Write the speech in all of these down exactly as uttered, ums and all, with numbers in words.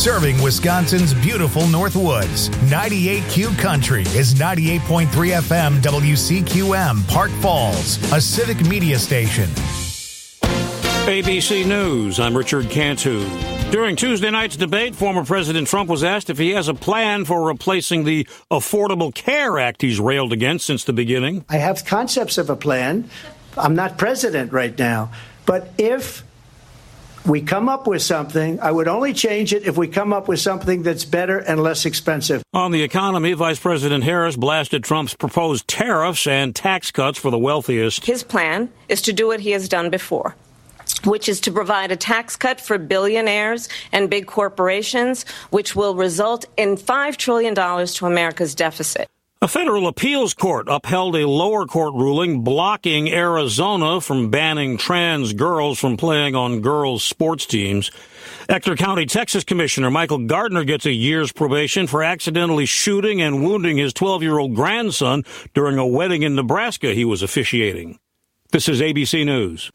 Serving Wisconsin's beautiful North Woods. ninety-eight Q Country is ninety-eight point three F M W C Q M, Park Falls, a civic media station. A B C News, I'm Richard Cantu. During Tuesday night's debate, former President Trump was asked if he has a plan for replacing the Affordable Care Act he's railed against since the beginning. I have concepts of a plan. I'm not president right now. But if we come up with something, I would only change it if we come up with something that's better and less expensive. On the economy, Vice President Harris blasted Trump's proposed tariffs and tax cuts for the wealthiest. His plan is to do what he has done before, which is to provide a tax cut for billionaires and big corporations, which will result in five trillion dollars to America's deficit. A federal appeals court upheld a lower court ruling blocking Arizona from banning trans girls from playing on girls' sports teams. Ector County, Texas Commissioner Michael Gardner gets a year's probation for accidentally shooting and wounding his twelve-year-old grandson during a wedding in Nebraska he was officiating. This is A B C News.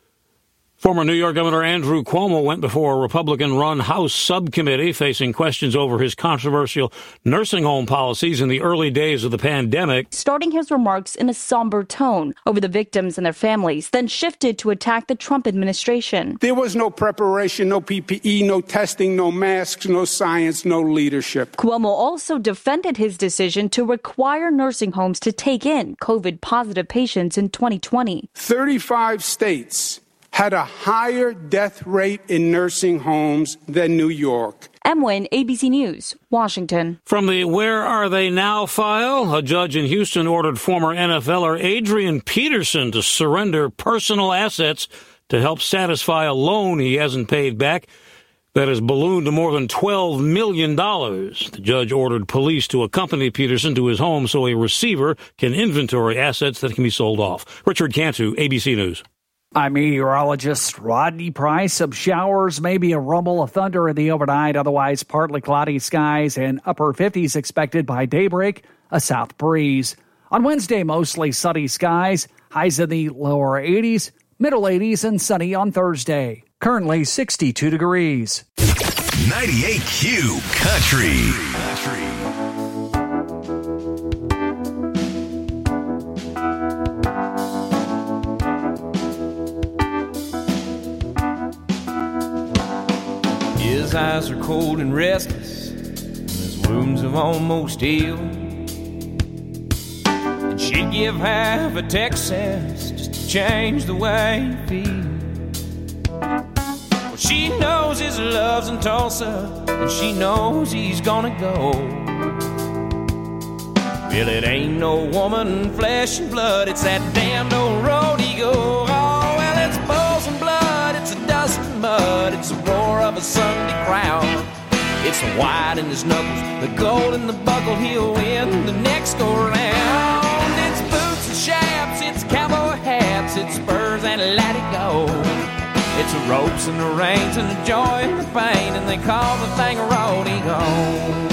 Former New York Governor Andrew Cuomo went before a Republican-run House subcommittee facing questions over his controversial nursing home policies in the early days of the pandemic. Starting his remarks in a somber tone over the victims and their families, then shifted to attack the Trump administration. There was no preparation, no P P E, no testing, no masks, no science, no leadership. Cuomo also defended his decision to require nursing homes to take in COVID-positive patients in twenty twenty. thirty-five states had a higher death rate in nursing homes than New York. M. Wynn, A B C News, Washington. From the Where Are They Now file, a judge in Houston ordered former N F L er Adrian Peterson to surrender personal assets to help satisfy a loan he hasn't paid back that has ballooned to more than twelve million dollars. The judge ordered police to accompany Peterson to his home so a receiver can inventory assets that can be sold off. Richard Cantu, A B C News. I'm meteorologist Rodney Price. Some showers, maybe a rumble of thunder in the overnight, otherwise partly cloudy skies and upper fifties expected by daybreak, a south breeze. On Wednesday, mostly sunny skies, highs in the lower eighties, middle eighties, and sunny on Thursday. Currently sixty-two degrees. ninety-eight Q Country. His eyes are cold and restless, and his wounds have almost healed. And she'd give half a Texas just to change the way you feel. Well, she knows his love's in Tulsa, and she knows he's gonna go. Well, it ain't no woman, flesh and blood, it's that damned old rodeo. Oh, well, it's bulls and blood, it's a dust and mud, it's the roar of a Sunday crowd. It's the white in his knuckles, the gold in the buckle, he'll win the next go round. It's boots and chaps, it's cowboy hats, it's spurs and let it go. It's the ropes and the reins and the joy and the pain, and they call the thing a rodeo.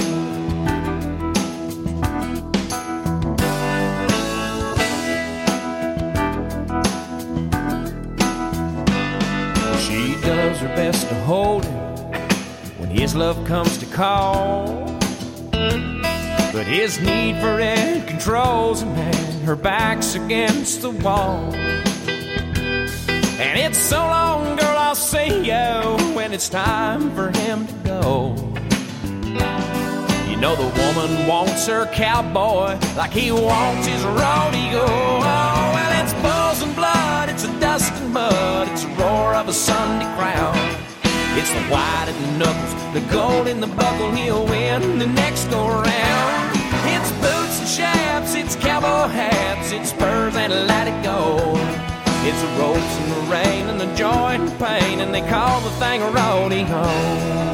Does her best to hold him when his love comes to call, but his need for it controls him, and her back's against the wall. And it's so long, girl, I'll see you when it's time for him to go. You know the woman wants her cowboy like he wants his rodeo. Oh, well, it's bulls and blood, it's a dust and mud, it's a roar of a Sunday crowd. It's the white in the knuckles, the gold in the buckle, he'll win the next go round. It's boots and chaps, it's cowboy hats, it's spurs and let it go. It's the ropes and the rain and the joy and the pain, and they call the thing a rodeo.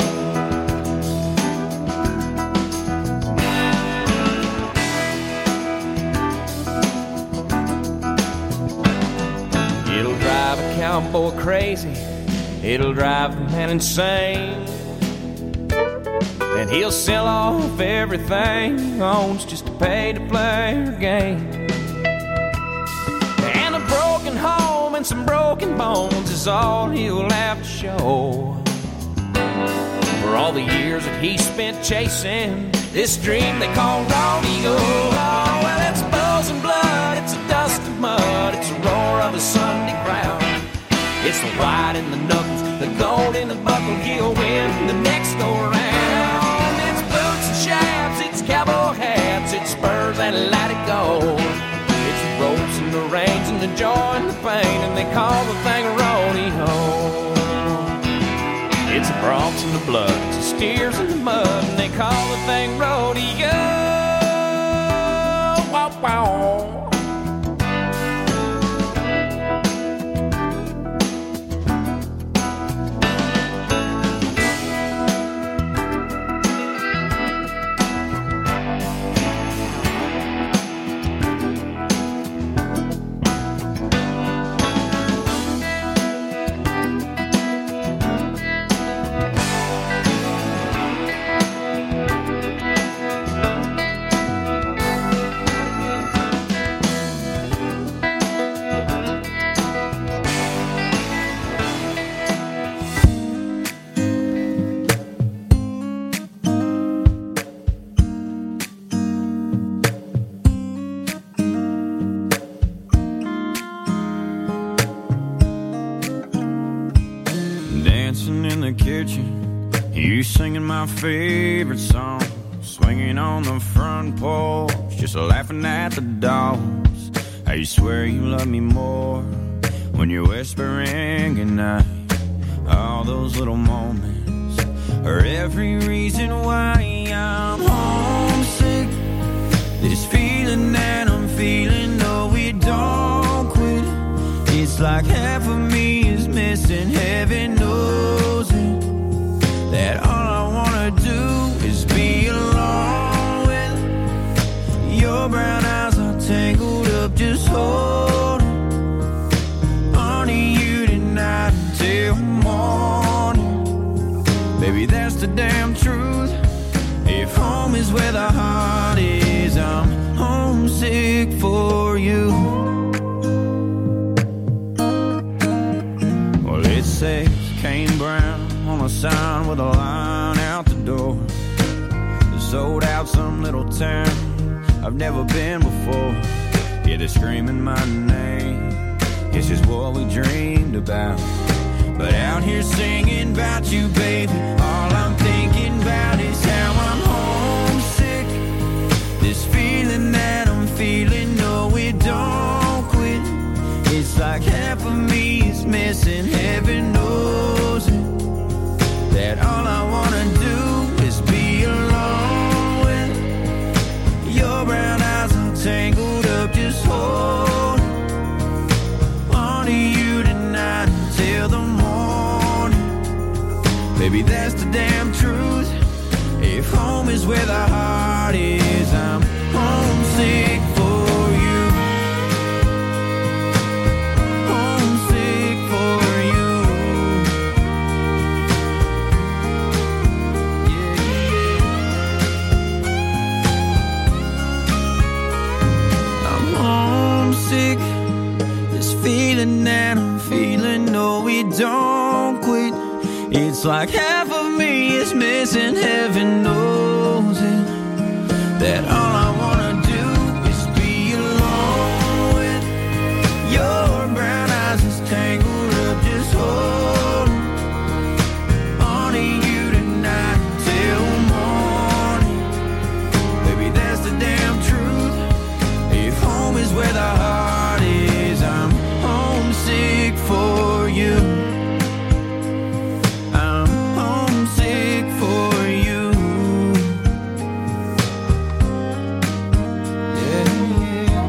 It'll drive a cowboy crazy, it'll drive the man insane, and he'll sell off everything he owns just to pay to play her game. And a broken home and some broken bones is all he'll have to show. For for all the years that he spent chasing this dream they call rodeo. Oh, well, it's buzz and blood, it's a dust of mud, it's a roar of a Sunday crowd. It's the white in the knuckles, the gold in the buckle, he'll win the next go around. It's boots and shafts, it's cowboy hats, it's spurs and let it go. It's the ropes and the reins and the joy and the pain, and they call the thing a rodeo. It's the broncs and the blood, it's the steers in the mud, and they call the thing rodeo. Wow, wow. My favorite song, swinging on the front porch, just laughing at the dogs. I swear you love me more when you're whispering goodnight. All those little moments are every reason why I'm homesick. This feeling that I'm feeling, no, we don't quit. It's like half of me is missing, heaven knows it. That all I wanna do is be alone with your brown eyes are tangled up, just holding on to you tonight until morning. Baby, that's the damn truth. If home is where the heart is, I'm homesick for you. Well, it says Kane Brown on a sign with a line out the door. Sold out some little town I've never been before. Yeah, they're screaming my name. It's just what we dreamed about. But out here singing about you, baby, all I'm thinking about is how I'm homesick. This feeling that I'm feeling, no, we don't quit. It's like half of me is missing, heaven knows it. That all I wanna do is be alone with your brown eyes are tangled up, just hold on to you tonight until the morning. Baby, that's the damn truth. If home is where the heart is, I'm homesick for you. Homesick for you. This feeling that I'm feeling, no, we don't quit. It's like half of me is missing, heaven knows it. That all I wanna do is be alone with your brown eyes is tangled up, just holding on to you tonight till morning. Baby, that's the damn truth. If home is where the heart is, I'm homesick for you. I'm homesick for you. Yeah, yeah.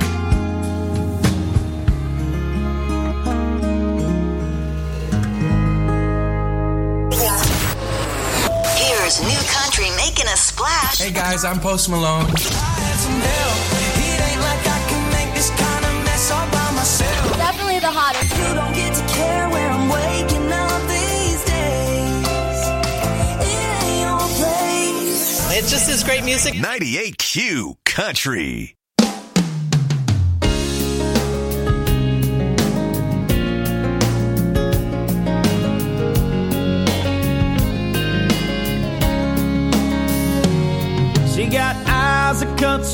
Here's new country making a splash. Hey guys, I'm Post Malone. I had some help. It ain't like I can make this kind of mess all by myself. Definitely the hottest. You don't get to care where I'm waking up these days. It ain't your place. It's just this great music. ninety-eight Q Country.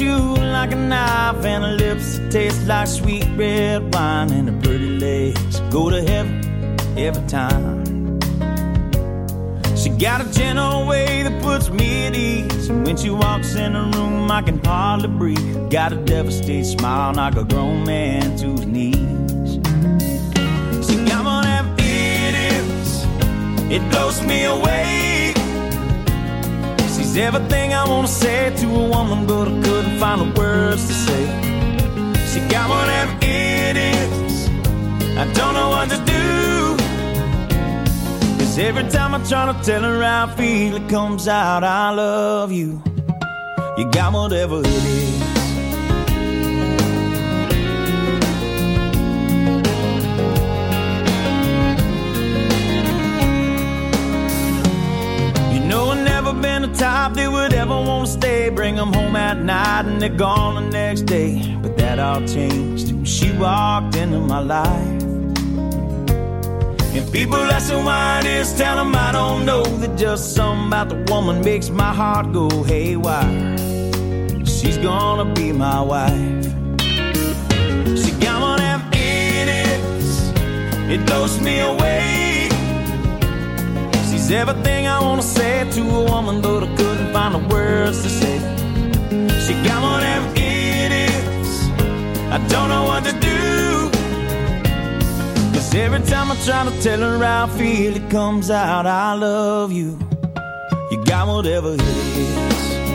you like a knife and her lips that taste like sweet red wine, and her pretty legs go to heaven every time. She got a gentle way that puts me at ease, and when she walks in the room I can hardly breathe. Got a devastated smile, knock a grown man to his knees. She got one of them idiots, it blows me away. She's everything I want to say to a woman, but I couldn't find the words to say. She got one of them idiots, I don't know what to do. Cause every time I try to tell her how I feel, it comes out, I love you. You got whatever it is. You know I've never been the type that would ever want to stay, bring them home at night and they're gone the next day. But that all changed when she walked into my life. And people asking why it is, tell them I don't know, that just something about the woman makes my heart go haywire. She's gonna be my wife. She got one of them idiots, it blows me away. She's everything I wanna say to a woman, but I couldn't find the words to say. She got one of them idiots, I don't know what to do. Every time I try to tell her how I feel, it comes out, I love you. You got whatever it is.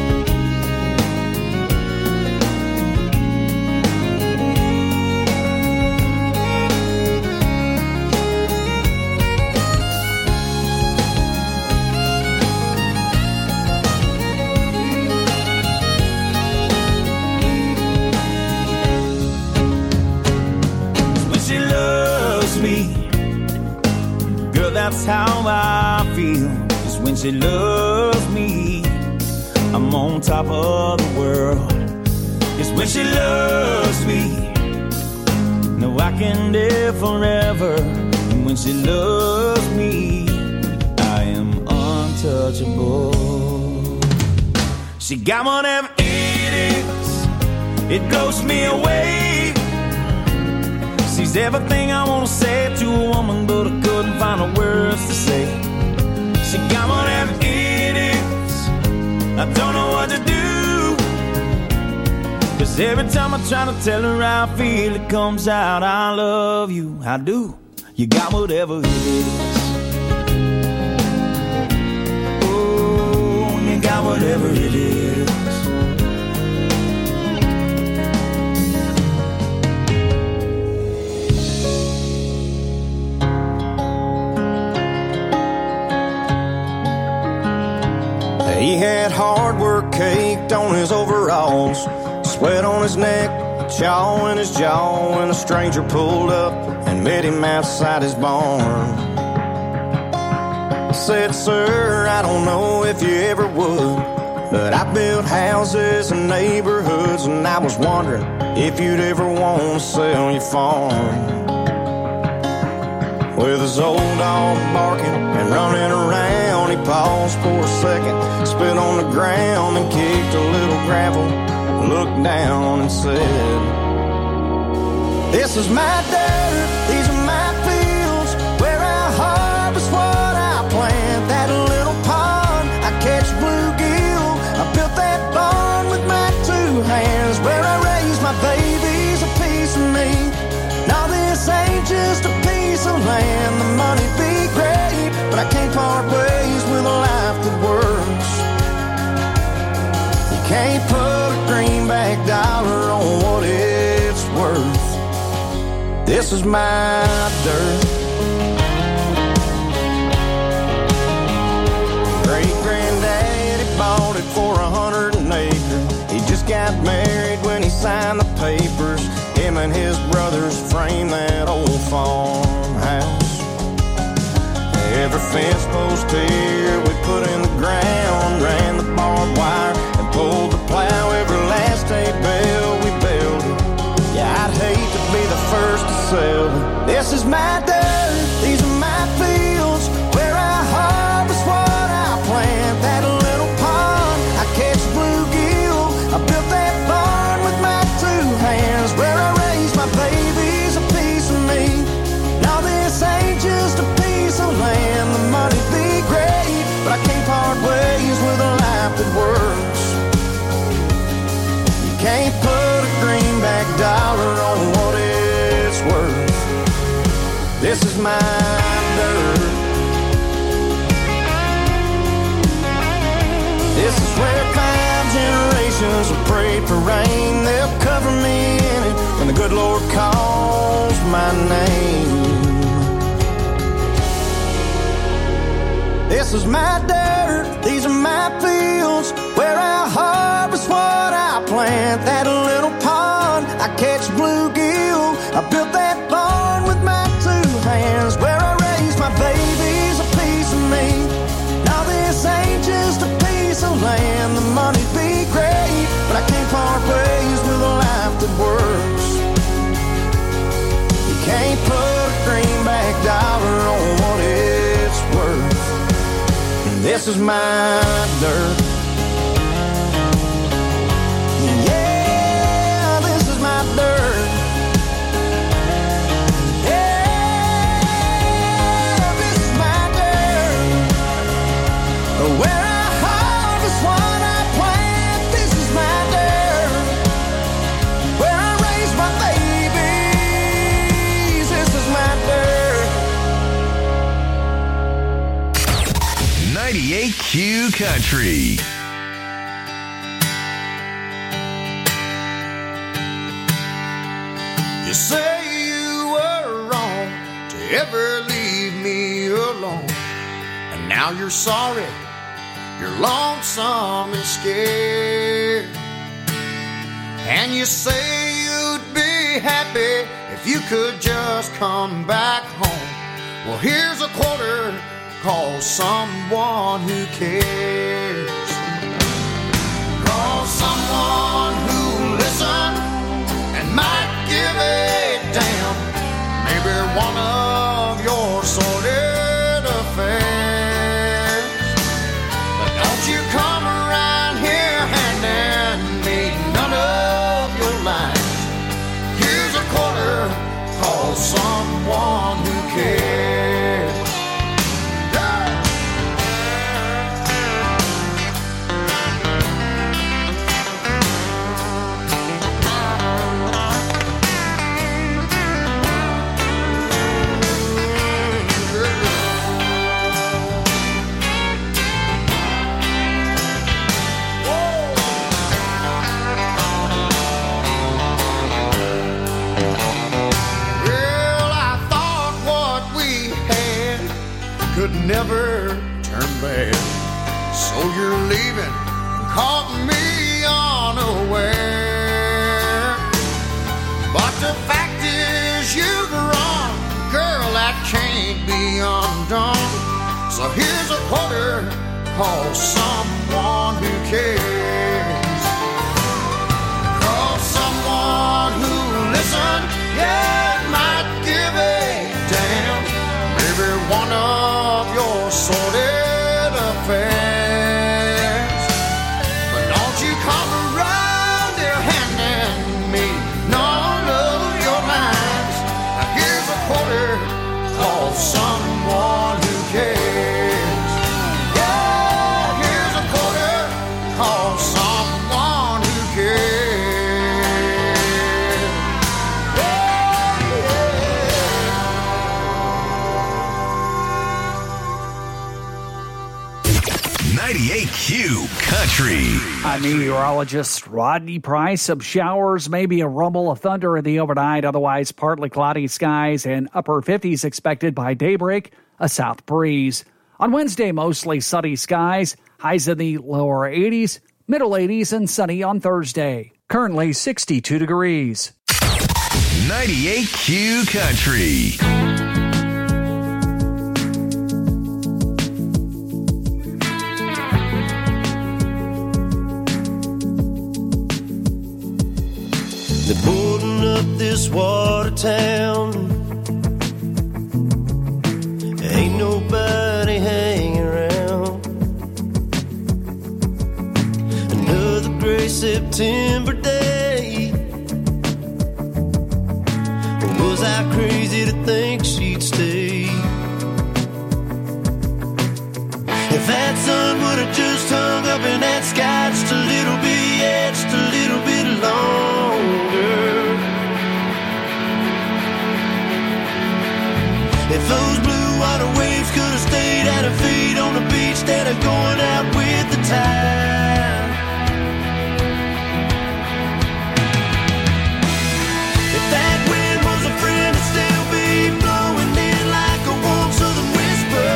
That's how I feel, is when she loves me, I'm on top of the world. It's when she loves me, no, I can live forever. And when she loves me, I am untouchable. She got one of them idiots, it blows me away. She's everything I want to say to a woman, but I couldn't find the words to say. She got one of them idiots, I don't know what to do. Cause every time I try to tell her how I feel, it comes out, I love you. I do. You got whatever it is. Oh, you got whatever it is. He had hard work caked on his overalls, sweat on his neck, chaw in his jaw, when a stranger pulled up and met him outside his barn. Said, sir, I don't know if you ever would, but I built houses and neighborhoods, and I was wondering if you'd ever want to sell your farm. With his old dog barking and running around, he paused for a second, spit on the ground and kicked a little gravel, looked down and said, this is my dirt, these are my fields, where I harvest what I plant. That little pond, I catch bluegill, I built that barn with my two hands, where I raise my babies, a piece of me. Now this ain't just a piece of land, the money be great, but I can't part ways with a life that works. You can't put a greenback dollar on what it's worth. This is my dirt. Great granddaddy bought it for a hundred an acre. He just got married when he signed the papers. Him and his brothers framed that old farmhouse. Every fence post here we put in the ground, ran the barbed wire and pulled the plow. Every last hay bale we built it. Yeah, I'd hate to be the first to sell it. This is my dirt, these are my fields, where I harvest what I plant. That little pond, I catch bluegill, I built that barn This is my dirt. This is where five generations have prayed for rain. They'll cover me in it when the good Lord calls my name. This is my dirt, these are my fields, where I harvest what I plant. That little pond, I catch bluegill. I built that barn with my two hands, where I raise my babies, a piece of me. Now this ain't just a piece of land. The money'd be great, but I can't part ways with a life that works. You can't put a greenback dollar on what it's worth. This is my dirt. Yeah, this is my dirt. Yeah, this is my dirt. Where I harvest what I plant. This is my dirt. Where I raise my babies. This is my dirt. ninety-eight Q Country. You say you were wrong to ever leave me alone, and now you're sorry, you're lonesome and scared. And you say you'd be happy if you could just come back home. Well, here's a quarter, call someone who cares. Call someone who'll listen and might give a damn. Maybe one of your sordid affairs. But don't you come around here handing me none of your lines. Here's a quarter, call someone who cares. Never turn back. So you're leaving, caught me unaware. But the fact is you've wrong, girl, that can't be undone. So here's a quarter, call someone who cares. Call someone who'll listen, yeah, might give a damn. Maybe one of your sordid affairs. But don't you come around here handing me none of your lines. Now here's a quarter, call someone who cares. Yeah, here's a quarter, call someone who cares. Yeah, yeah. ninety-eight Q Country. A meteorologist Rodney Price. Some showers, maybe a rumble of thunder in the overnight. Otherwise, partly cloudy skies and upper fifties expected by daybreak. A south breeze. On Wednesday, mostly sunny skies. Highs in the lower eighties, middle eighties, and sunny on Thursday. Currently sixty-two degrees. ninety-eight Q Country. They're boarding up this water town. Ain't nobody hanging around. Another gray September day. Was I crazy to think she'd stay? If that sun would have just hung up in that sky just a little bit, yeah, just a little bit longer. If those blue water waves could have stayed at her feet on the beach instead of going out with the tide. If that wind was a friend, it'd still be blowing in like a warm southern whisper.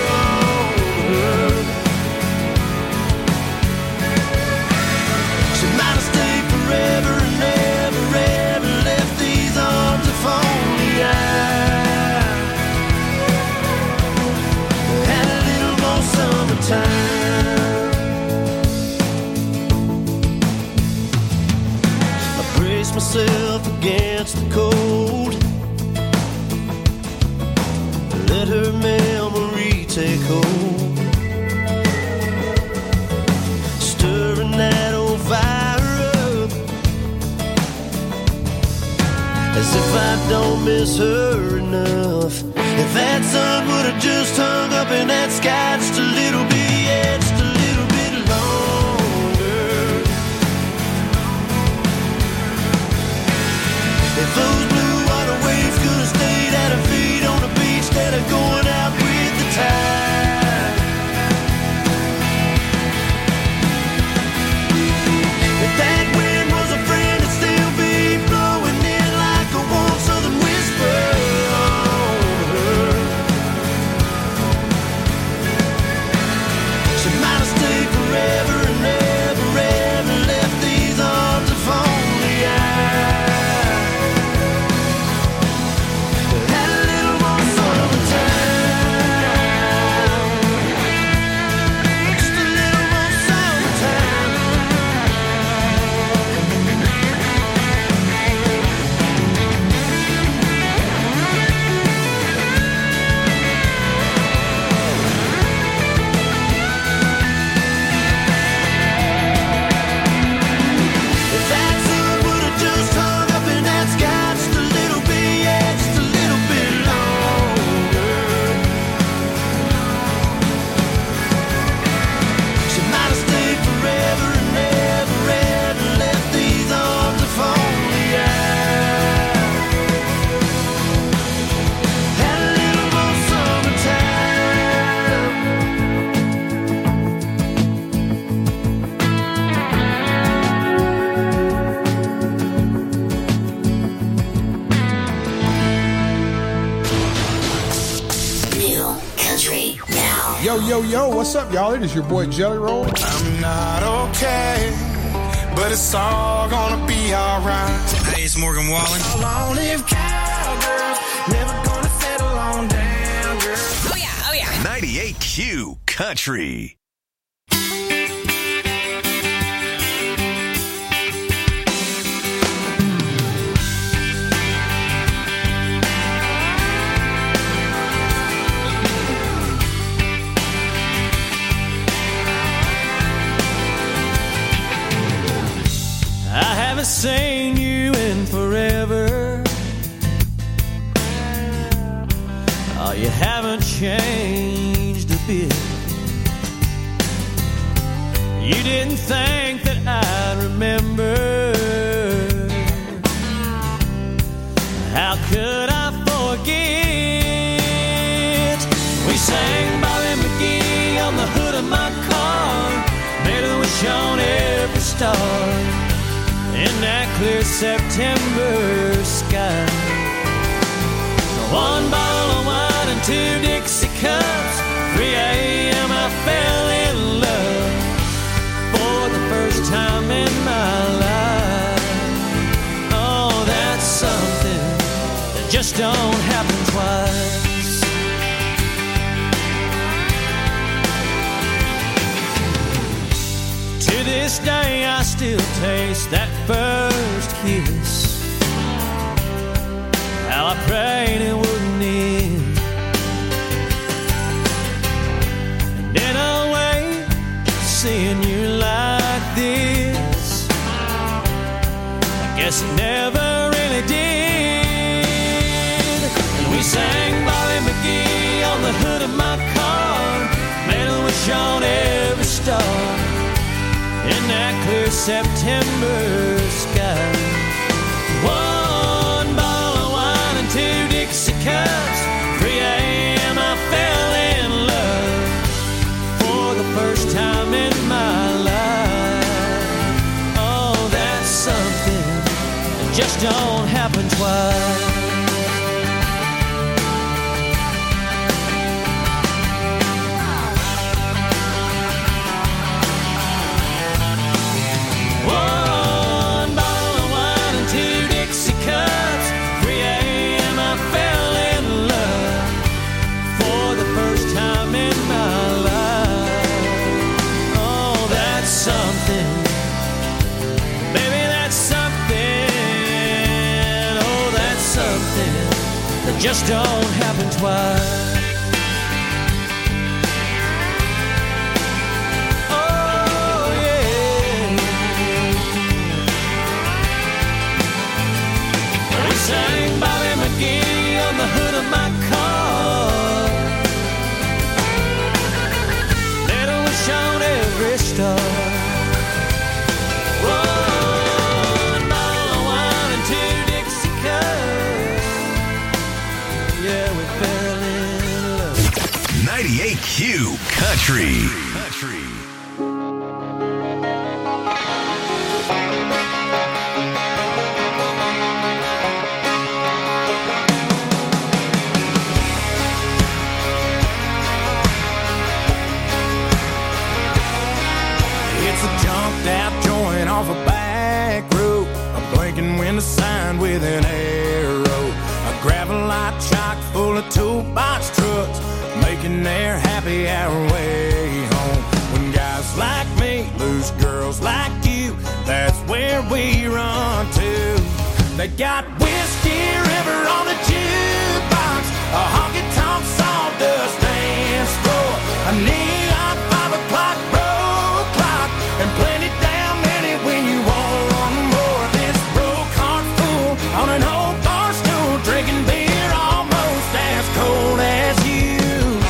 She might have stayed forever and never, ever left these arms if only I had a little more summertime. I brace myself against the cold, let her memory take hold, stirring that old fire up, as if I don't miss her enough. If that sun would have just hung up in that sky just a little bit, yeah, just a little bit longer. If those blue water waves could have stayed at her feet on the beach instead of going out with the tide. If that wind was a friend, it'd still be blowing in like a warm southern whisper. She might have stayed forever and never, ever left these arms if only I had a little more summertime. Just a little more summertime. If that sun would have just hung up in that sky just a little bit, yeah, just a little bit longer. She might have stayed forever and never, ever left these arms if only I had a little more summertime. New country now. Yo, yo, yo, what's up, y'all? It is your boy Jelly Roll. I'm not okay, but it's all gonna be alright. Hey, it's Morgan Wallen. Long live cowgirls, never gonna settle on down, girl. Oh yeah, oh yeah. ninety-eight Q Country. I haven't seen you in forever. Oh, you haven't changed a bit. You didn't think that I'd remember. How could I forget? We sang Bobby McGee on the hood of my car, made a wish on every star in that clear September sky. One bottle of wine and two Dixie cups. three a.m. I fell in love for the first time in my life. Oh, that's something that just don't happen twice. To this day I still taste that first kiss. How I prayed it wouldn't end. And in a way, seeing you like this, I guess it never really did. And we sang Bobby McGee on the hood of my car, made a wish on every star in that clear September sky. One bottle of wine and two Dixie cups, three a.m. just don't happen twice. One bottle of wine and two Dixie cups. three a.m. I fell in love for the first time in my life. Oh, that's something. Baby, that's something. Oh, that's something that just don't happen twice. Sang Bobby McGee on the hood of my car. Little wish on every star. One bottle of wine and two Dixie cups. Yeah, we fell in love. ninety-eight Q Country. Country. Out joint off a back road, I'm blinking window sign with an arrow. A gravel lot chock full of toolbox trucks, making their happy hour way home. When guys like me lose girls like you, that's where we run to. They got Whiskey River on the jukebox, a honky tonk sawdust dance floor, a neon five o'clock road clock, and plenty damn many when you want one more. This broke heart fool on an old bar stool, drinking beer almost as cold as you.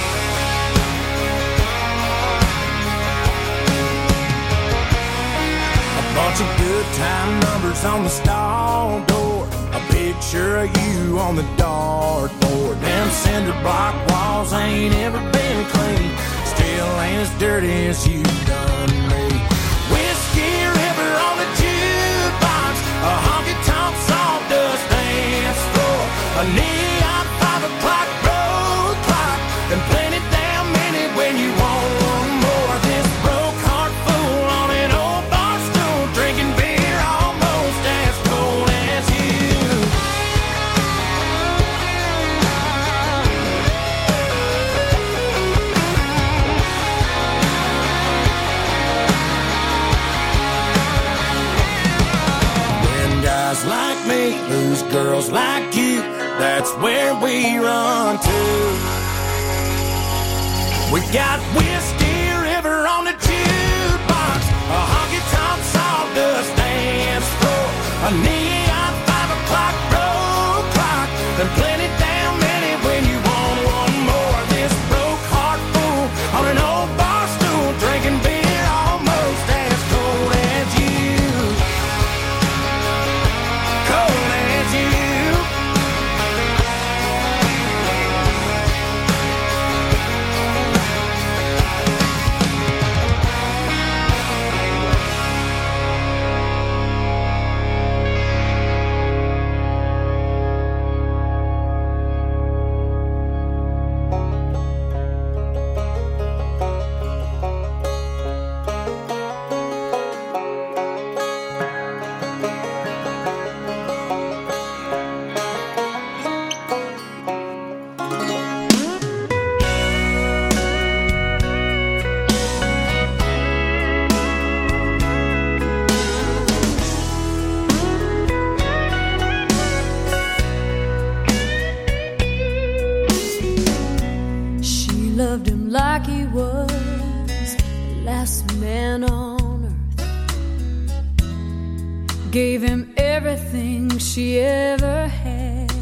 A bunch of good time numbers on the stall door, a picture of you on the dartboard. Them cinder block walls ain't ever been clean, still ain't as dirty as you done me. Whiskey River on the jukebox, a honky tonk sawdust dance floor, a neon five o'clock road clock, and plenty damn many when you want one more. This broke heart fool on an old bar stool, drinking beer almost as cold as you. Guys like me lose girls like you, that's where we run to. We got Whiskey River on the jukebox, a honky tonk sawdust dance floor, a neon five o'clock road clock, and plenty damn many when you want one more. This broke heart fool on an old bar stool, drinking beer almost as cold as you. Cold as you. Loved him like he was the last man on earth. Gave him everything she ever had.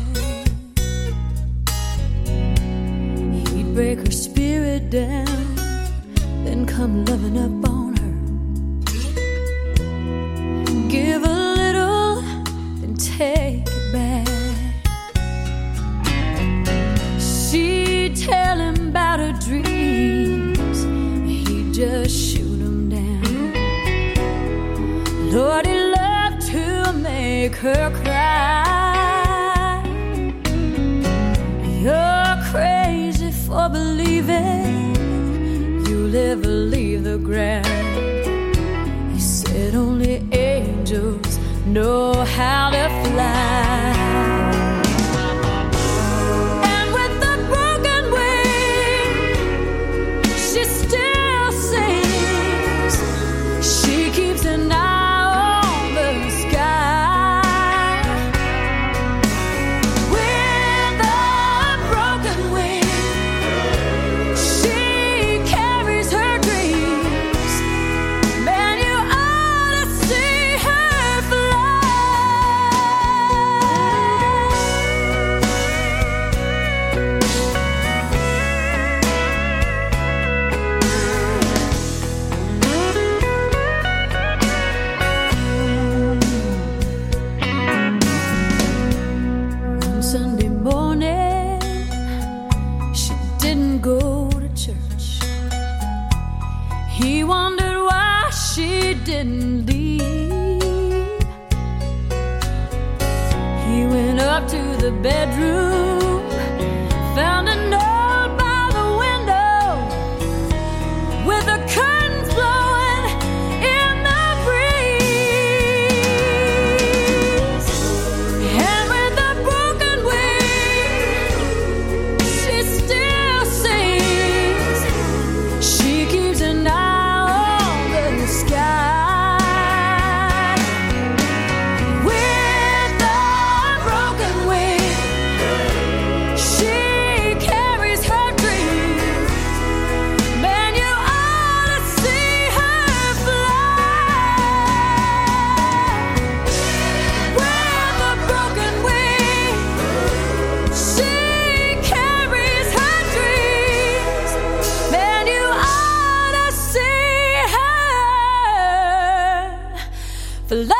He'd break her spirit down, then come loving up on her. Give a little, then take it back. She'd tell him about her dreams, he'd just shoot them down. Lord, he loved to make her cry. know how to fly. And with the broken wing, she still sings. She keeps an eye on the sky. With a broken wing, she carries her dreams. Man, you ought to see her fly. One Sunday morning, she didn't go to church. He wondered why she didn't leave. He went up to the bedroom, found a note by the window with the curtains blowing in the breeze. And with a broken wing, she still sings. She keeps an eye on the sky. With a broken wing, she carries her dreams. Man, you ought to see her fly. With a broken wing, she carries her dreams. Man, you ought to see her fly.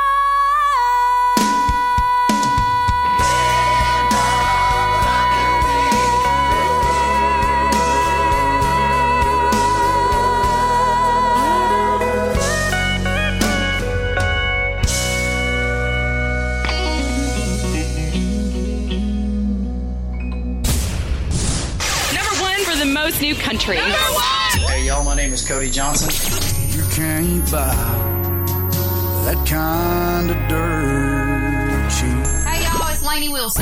Number one for the most new country. Hey, y'all, my name is Cody Johnson. You can't buy that kind of dirt cheap. Hey, y'all, it's Lainey Wilson.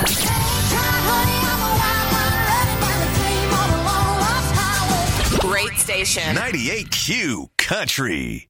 Great station. ninety-eight Q Country.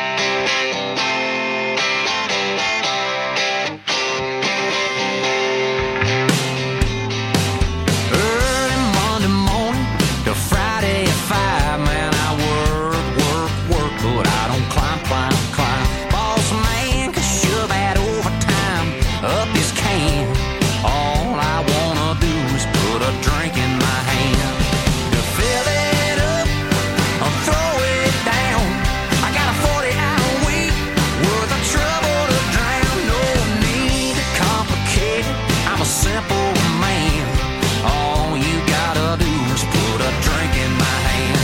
Early Monday morning to Friday at five, man, I work, work, work, but I don't climb, climb, climb. Boss man can shove that overtime up his can. All I wanna do is put a drink in my hand. To fill it up or throw it down, I got a forty hour week worth of trouble to drown. No need to complicate it, I'm a simple man. All you gotta do is put a drink in my hand.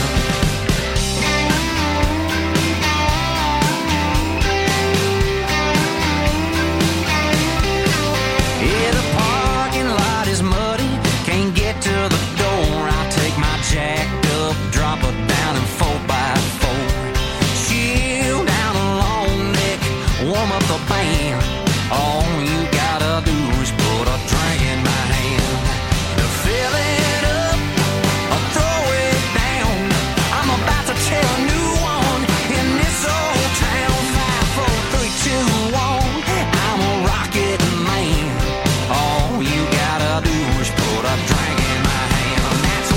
Yeah, the parking lot is muddy, can't get to the door. I take my jacked up, drop it down in four by four. Chill down a long neck, warm up the band. All you gotta do is put a drink in my hand. To fill it up or throw it down, I'm about to tell a new one in this old town. Five, four, three, two, one, I'm a rocket man. All you gotta do is put a drink in my hand. That's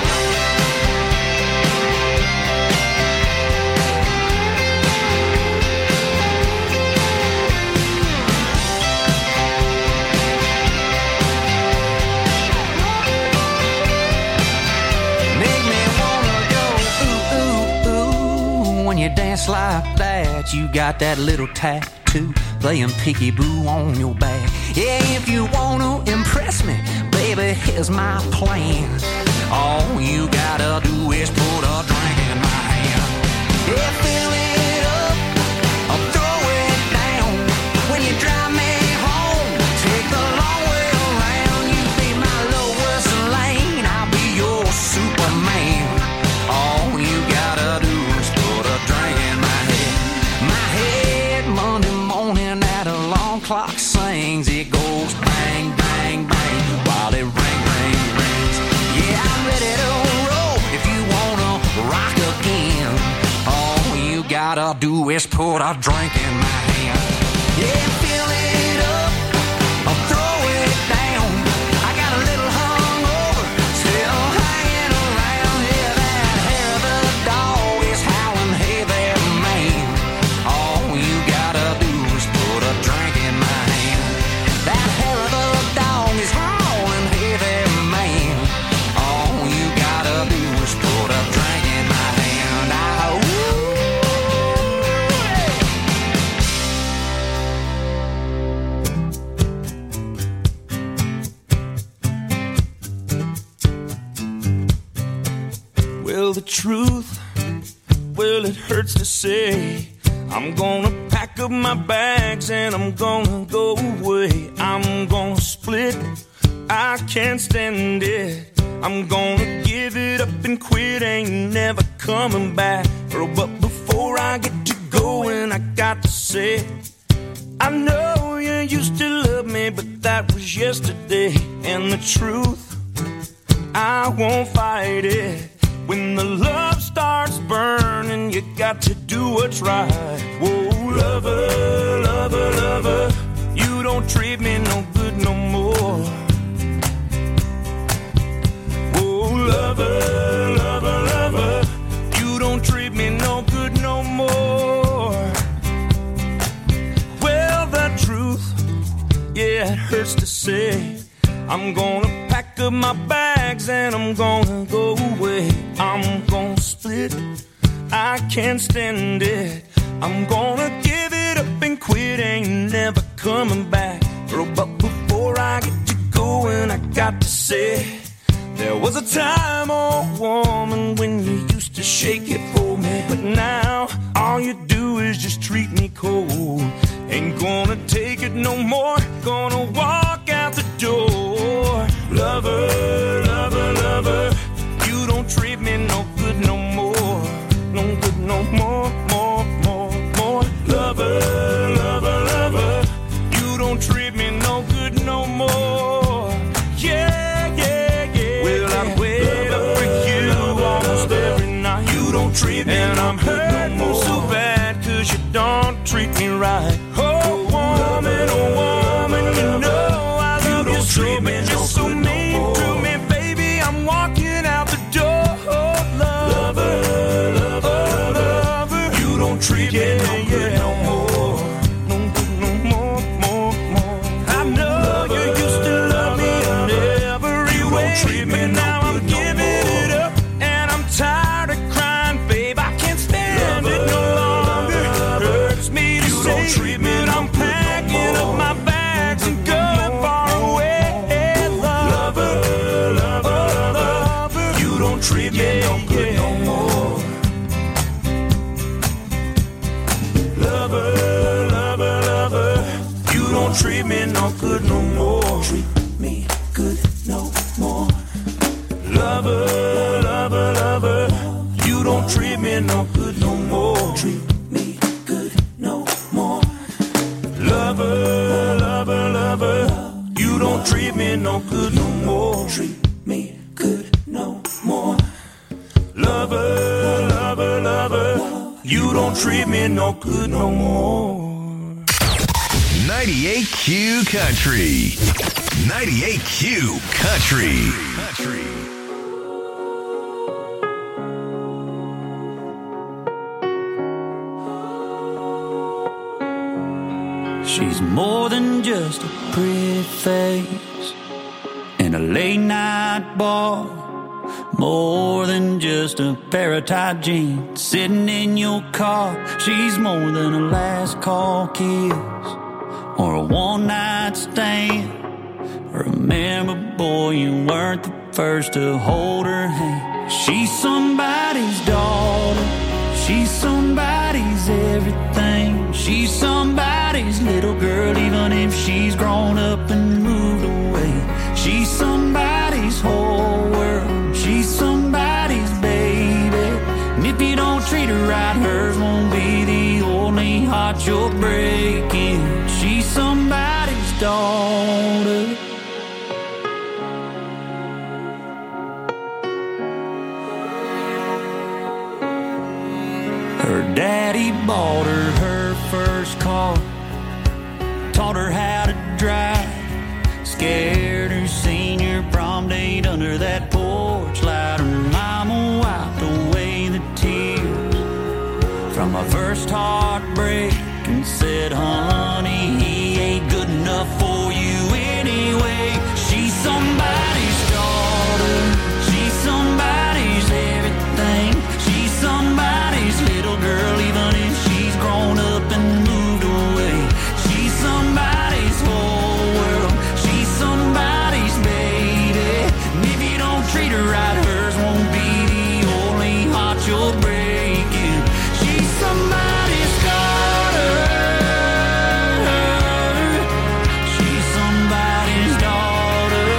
make me wanna go ooh, ooh, ooh. When you dance like that, you got that little tattoo playing peekaboo on your back. Yeah, if you wanna impress me, baby, here's my plan. All you gotta do is put a drink in my hand. Yeah, fill it up or throw it down. When you drive me home, take the long way around. You be my lowest lane, I'll be your Superman. All you gotta do is put a drink in my head. My head Monday morning at a gotta do is put a drink in my hand. Yeah, fill it up or throw it down. I got a little hungover, still hanging around. Yeah, that hair of the dog is howling, hey there, man. All you gotta do is put a drink in my hand. That hair of the dog is howling, hey there, man. All you gotta do is put a drink in my hand. Ah, ooh. Well, the truth, well, it hurts to say. I'm gonna pack up my bags and I'm gonna go away. I'm gonna split, I can't stand it. I'm gonna give it up and quit, ain't never coming back. Oh, but before I get to going, I got to say, I know you used to love me, but that was yesterday. And the truth, I won't fight it. When the love starts burning, you got to do what's right. Whoa, lover, lover, lover, you don't treat me no good no more. Whoa, lover, lover, lover, you don't treat me no good no more. Well, the truth, yeah, it hurts to say. I'm gonna pack up my bags and I'm gonna go away. I'm gonna split, I can't stand it. I'm gonna give it up and quit, ain't never coming back. Oh, but before I get to going, I got to say, there was a time, oh woman, when you used to shake it for me. But now, all you do is just treat me cold. Ain't gonna take it no more, gonna walk out the door. Lover, lover, lover, you don't treat me no good no more. No good no more, more, more, more. Lover, lover, lover, you don't treat me no good no more. Yeah, yeah, yeah. Well, I wait up for you almost every night. You don't treat me and I'm hurting no so bad, cause you don't treat me right. Oh, woman, oh, woman, you know I love you, you so, but you're so mean to me, baby. I'm walking out the door. Oh, lover, lover, lover, you don't treat me no good no more. No good no more, more, more. I know you used to love me in every way, but now I'm giving it up and I'm tired of crying, babe. I can't stand it no longer. Hurts me to say, but I'm packing up my bags and going far away. Lover, lover, lover, you don't treat me no good no more. Lover, lover, lover, you don't treat me no good no more. Treat me good no more. Lover, lover, lover, you don't treat me no good no more. Treat me good no more. Lover, lover, lover, you don't treat me no good no more. Treat me good no more. Lover, lover, lover, you don't treat me no good no more. ninety-eight Q Country. ninety-eight Q Country. Country. She's more than just a pretty face in a late night bar, more than just a pair of tight jeans sitting in your car. She's more than a last call kiss or a one night stand. Remember, boy, you weren't the first to hold her hand. She's somebody's daughter, she's somebody's everything. She's somebody's little girl, even if she's grown up and moved away. She's somebody's whole world, she's somebody's baby. And if you don't treat her right, hers won't be the only heart you're breaking. She's somebody's daughter. Her daddy bought her her first car, taught her how to drive, scared her senior prom date under that porch light. Her mama wiped away the tears from my first heartbreak and said, honey, he ain't good enough for you anyway. She's somebody's daughter, she's somebody's everything, she's somebody's little girl, even if she's grown up and moved away. She's somebody's whole world, she's somebody's baby, and if you don't treat her right, hers won't be the only heart you're breaking. She's somebody's daughter, she's somebody's daughter.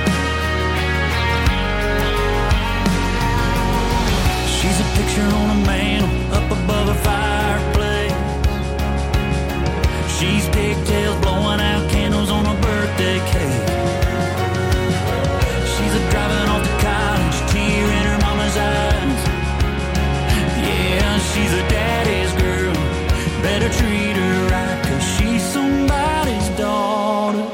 She's a picture on a mantle up above a fireplace. She's pigtails blowing out candles on a birthday cake. She's a driving off to college, tear in her mama's eyes. Yeah, she's a daddy's girl, better treat her right, 'cause she's somebody's daughter.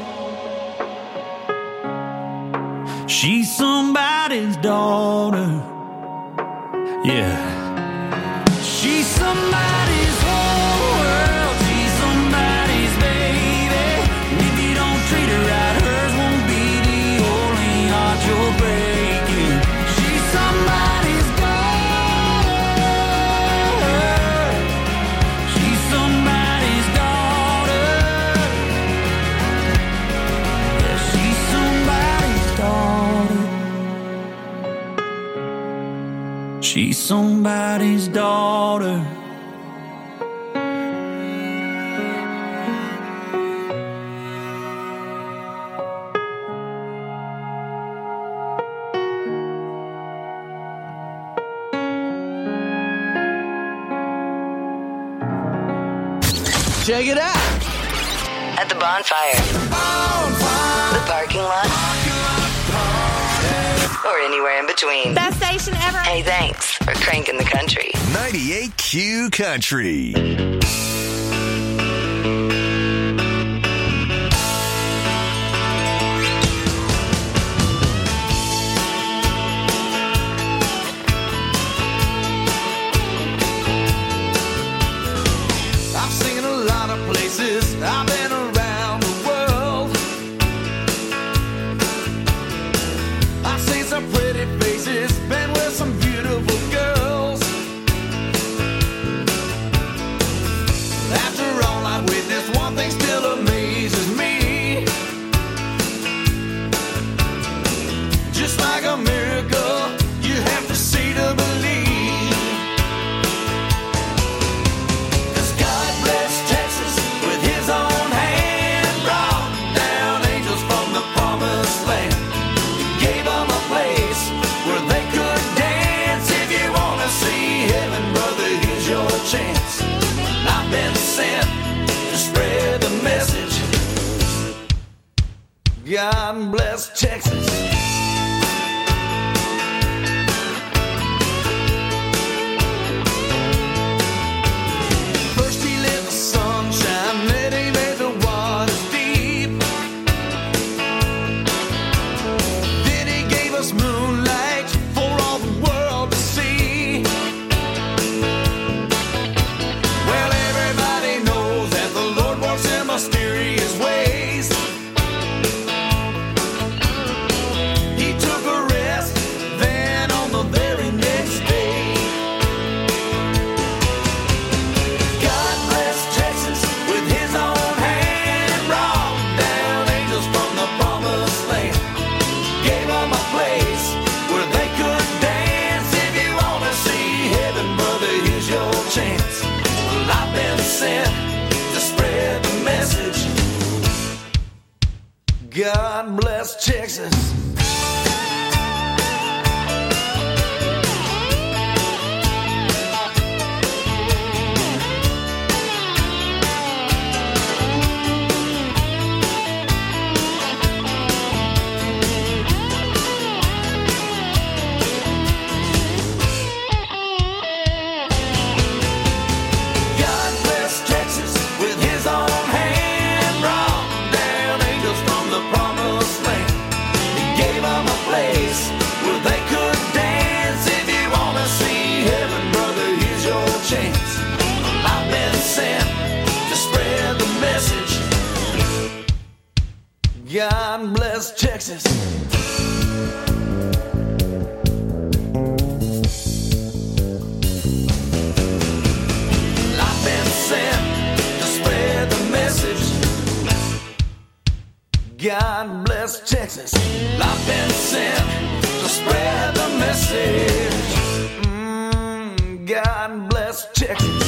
She's somebody's daughter. Yeah. She's somebody's whole world, she's somebody's baby, and if you don't treat her right, hers won't be the only heart you're breaking. She's somebody's daughter, she's somebody's daughter. Yeah, she's somebody's daughter. She's somebody's daughter. Check it out. At the bonfire, the parking lot, or anywhere in between. Best station ever. Hey, thanks for cranking the country. ninety-eight Q Country. I've seen a lot of places, I've been around the world. I've seen some pretty faces, been with some beautiful girls. After all I've witnessed, one thing still amazes me. Just like a miracle, you have to see to believe. Chance. I've been sent to spread the message. God bless Texas. First he lit the sunshine, then he made the waters deep. Then he gave us moonlight for all the world to see. Mysterious ways. He took a rest, then on the very next day. God bless Texas with his own hand, brought down angels from the promised land. Gave them a place where they could dance. If you want to see heaven, brother, here's your chance. Well, I've been sent to spread the message. God bless Texas. I've been sent to spread the message. God bless Texas. I've been sent to spread the message. Mm, God bless Texas.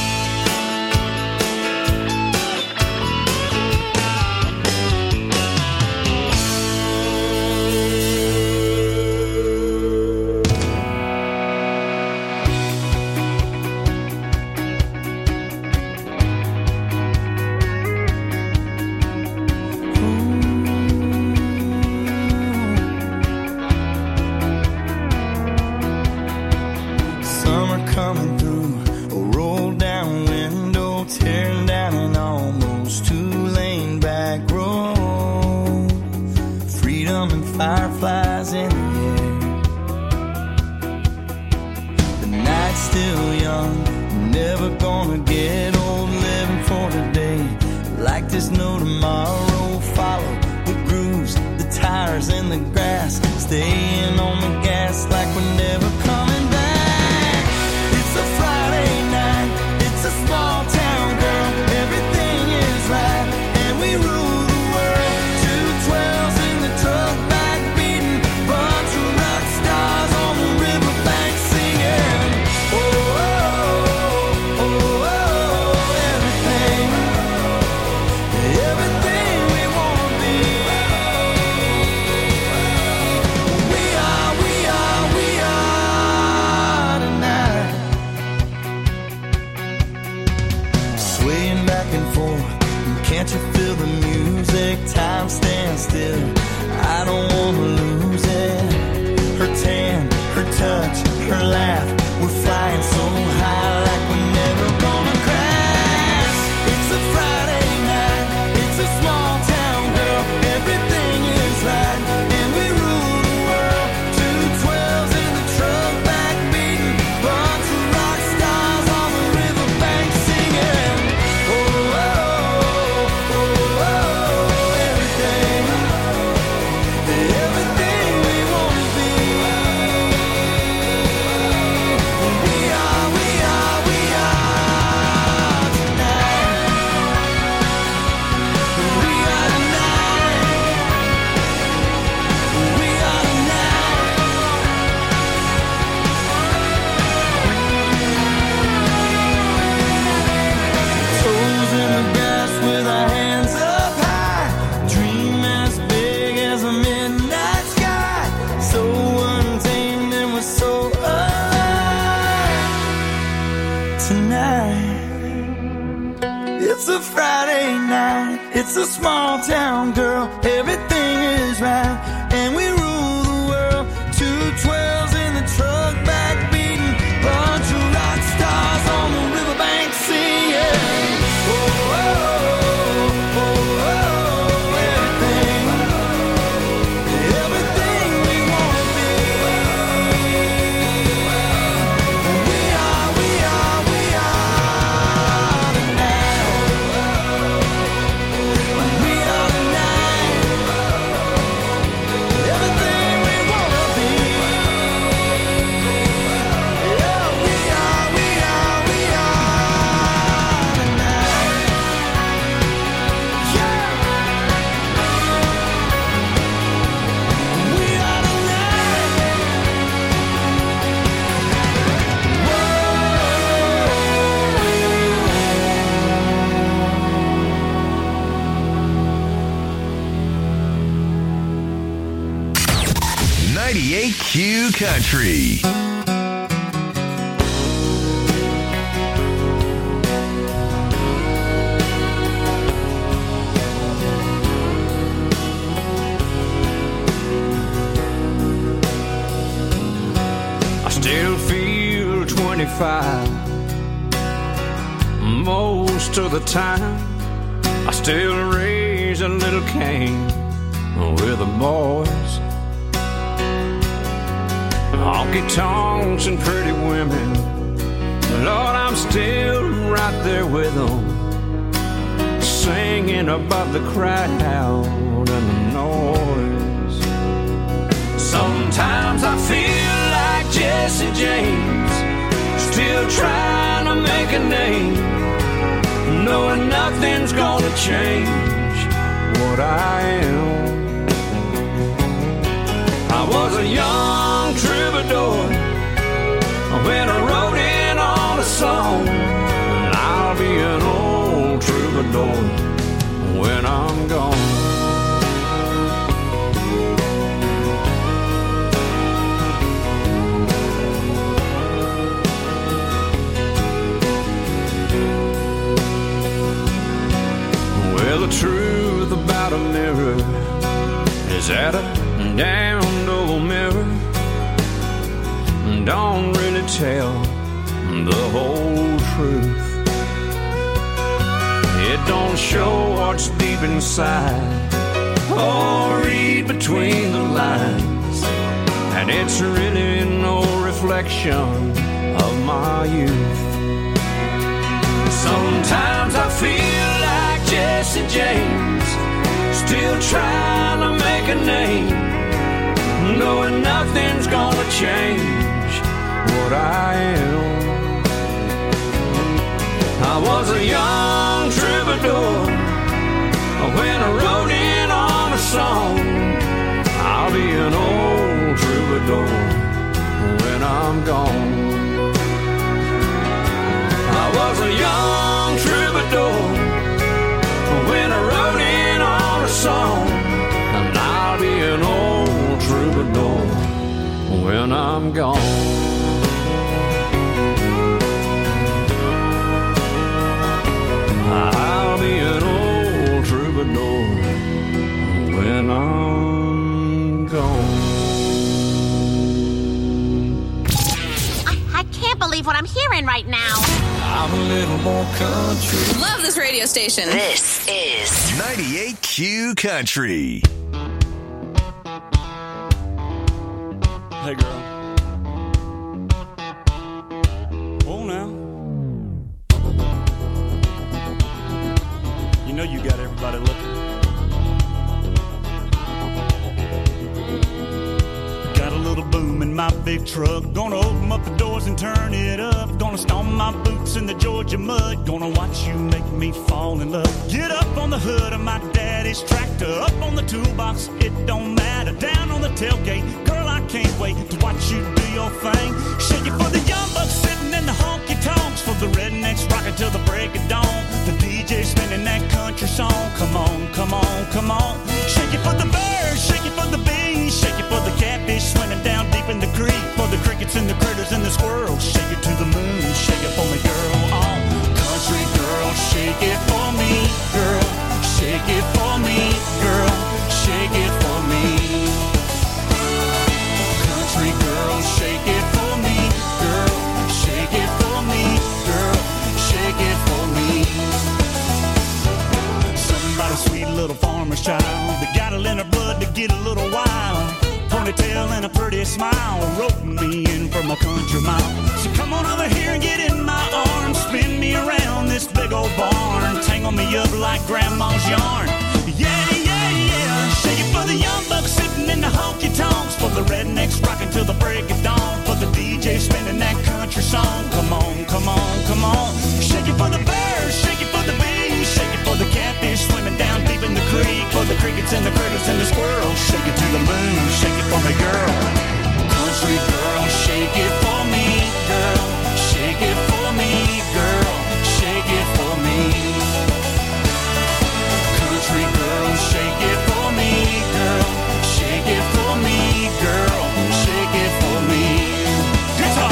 Summer coming through, a roll down window, tearing down an almost two-lane back road. Freedom and fireflies in the air. The night's still young, never gonna get old. Living for today, like there's no tomorrow. Follow the grooves, the tires in the grass, staying on the gas like we're never coming back. It's a Friday night, it's a small town, girl. Everything is right, and we rule the world. Two twelves in the truck back beating, bunch of rock stars on the riverbank singing. Oh, oh, oh, oh, oh, everything, everything we wanna be. We are, we are, we are tonight. Swaying back and forth, can't you feel the music? Time stands still, I don't wanna lose it. Her tan, her touch, her laugh, we're flying so high like we're never gonna crash. It's a Friday night, it's a small town, girl. Everything is right, and we rule the world. Two twelves in the truck back beating, bunch of rock stars on the riverbank singing. Oh, oh, oh, oh, oh, everything, everything we wanna be. We are, we are, we are tonight. We are tonight. We are tonight. Toes in the grass with our hands up high. Dream as big as a midnight sky. So untamed and we're so alive tonight. It's a Friday night, it's a small town, girl. Everything is right, and we rule the world. Two twelves in the truck back beating, bunch of rock stars on the riverbank singing. Oh, oh, oh, oh, oh, everything, everything we wanna be. We are, we are, we are tonight. We are tonight. Everything we wanna be. Yeah, we are, we are, we are tonight. Yeah. We are ninety-eight Q Country. I still feel twenty-five most of the time. I still raise a little Cain with the boys. Honky tonks and pretty women, Lord, I'm still right there with them, singing above the crowd and the noise. Still trying to make a name, knowing nothing's gonna change what I am. I was a young troubadour when I wrote in on a song, and I'll be an old troubadour when I'm gone. Well, the truth about a mirror is that a damned old mirror don't really tell the whole truth. It don't show what's deep inside or read between the lines, and it's really no reflection of my youth. Sometimes I feel like Jesse James, still trying to make a name, knowing nothing's gonna change what I am. I was a young troubadour when I wrote in on a song. I'll be an old troubadour when I'm gone. I was a young troubadour when I wrote in on a song, and I'll be an old troubadour when I'm gone. I'll be an old troubadour when I'm gone. I, I can't believe what I'm hearing right now. I'm a little more country. Love this radio station. This is ninety-eight Q Country. Hey, girl. Oh, now. You know you got everybody looking. Got a little boom in my big truck. Gonna open up the doors and turn it up. Gonna stomp my boots in the Georgia mud. Gonna watch you make me fall in love. Get up on the hood of my daddy's tractor. Up on the toolbox, it don't matter. Down on the tailgate, girl, I can't wait to watch you do your thing. Shake it for the young bucks sitting in the honky-tonks. For the rednecks rocking till the break of dawn. The D J spinning that country song. Come on, come on, come on. Shake it for the birds, shake it for the bees. Shake it for the catfish swimming down deep in the creek. For the crickets and the critters and the squirrels. Shake it to the moon, shake it for me, girl. Oh, country girl, shake it for me, girl. Shake it for me, girl. Shake it for me. Country girl, shake it for me, girl. Shake it for me, girl. Shake it for me. Somebody sweet little farmer's child that got it in her blood to get a little wild. Ponytail and a pretty smile, roping me in from a country mile. So come on over here and get in my arms, spin me around this big old barn, tangle me up like grandma's yarn. Yeah, yeah, yeah. Shake it for the young bucks sitting in the honky-tonks. For the rednecks rocking till the break of dawn. For the D J spinning that country song. Come on, come on, come on. Shake it for the birds, shake it for the bees. Shake it for the catfish swimming down deep in the creek. For the crickets and the critters and the squirrels. Shake it to the moon, shake it for me, girl. Country girl, shake it for me, girl. Shake it for me, girl. Shake it for me. Country girl, shake it for me, girl. Shake it for me, girl. Shake it for me. Guitar.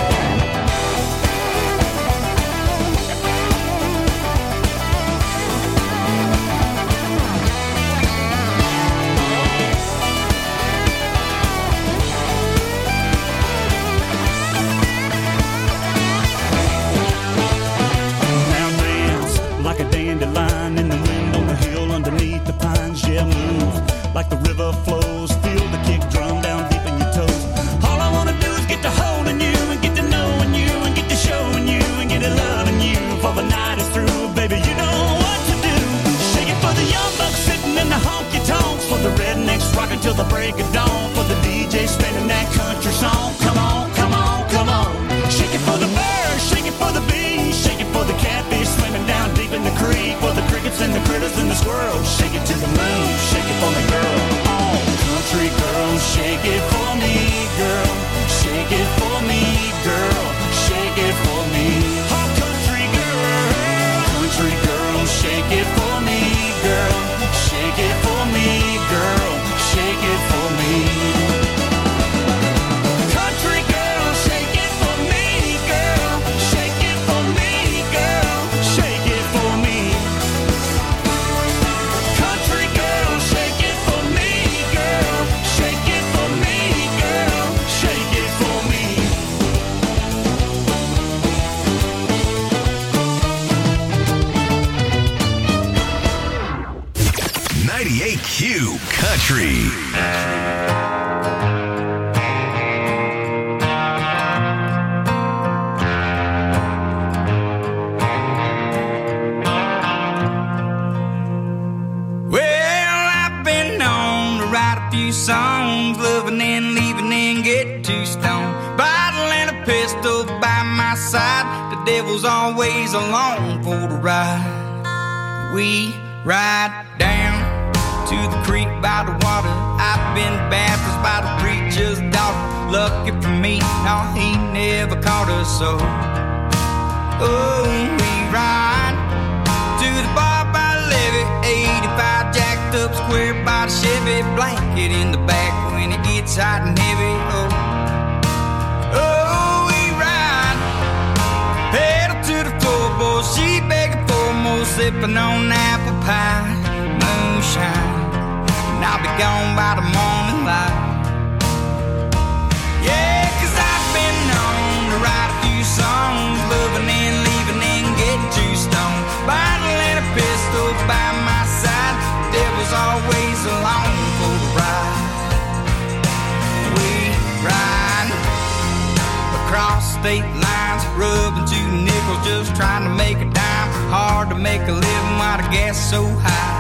Like a dandelion in the wind on the hill underneath the pines. Yeah, move like the river flows. Feel the kick drum down deep in your toes. All I wanna do is get to holding you and get to knowing you and get to showing you and get to loving you. For the night is through, baby, you know what to do. Shake it for the young bucks sitting in the honky-tonks. For the rednecks rocking till the break of dawn. For the D J spinning that country song. Come on, come on, come on. Shake it for the birds. the moon. Shake it for me, girl. Oh, country girl, shake it for me, girl. Shake it for me, girl. Shake it for me. Oh, country girl. Country girl, shake it for me, girl. Shake it for me, girl. Shake it for me. Country girl, shake it for me, girl. Shake it for me, girl. Shake it for me. Country girl, shake it for me, girl. Shake it for me, girl. Shake it for me. ninety-eight Q Country. Well, I've been known to write a few songs, loving and leaving and get too stoned. Bottle and a pistol by my side, the devil's always along for the ride. We ride down to the creek by the water. I've been baptized by the preacher's daughter. Lucky for me, no, he never caught us so. Oh, we ride to the bar by the levee, eighty-five jacked up square by the Chevy, blanket in the back when it gets hot and heavy. Oh, oh, we ride pedal to the floorboard, she begging for more, sipping on apple pie, moonshine, and I'll be gone by the morning light. Yeah, 'cause I've been known to write a few songs, loving and leaving and getting too stoned. Bottle and a pistol by my side, devil's always along for the ride. We ride across state lines, rubbing two nickels, just trying to make a dime. Hard to make a living while the gas is so high.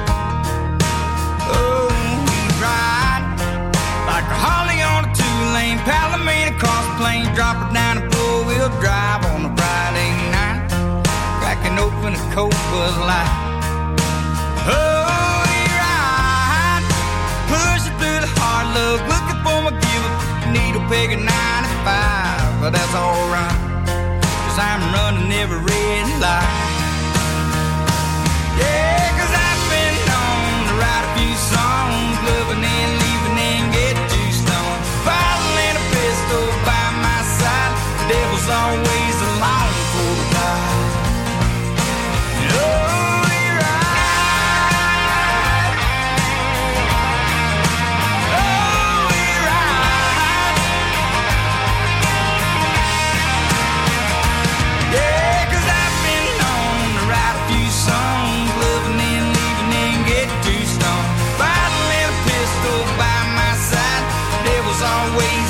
Oh, we ride like a Holly on a two-lane Palomino cross plane, drop it down a four-wheel drive on a Friday night, cracking open a cold Bud Light. Oh, we ride, pushing through the hard luck, looking for my give-up, needle peg at ninety-five, but that's alright, 'cause I'm running every red light. Yeah, 'cause I've been known to write a few songs, loving and leaving and get too stoned. Bottle and a pistol by my side, the devil's always along for the ride. Oh, we ride. Oh, we ride. Yeah, 'cause I've been known to write a few songs, loving and leaving and get too stoned. Bottle and a pistol by my side, devil's always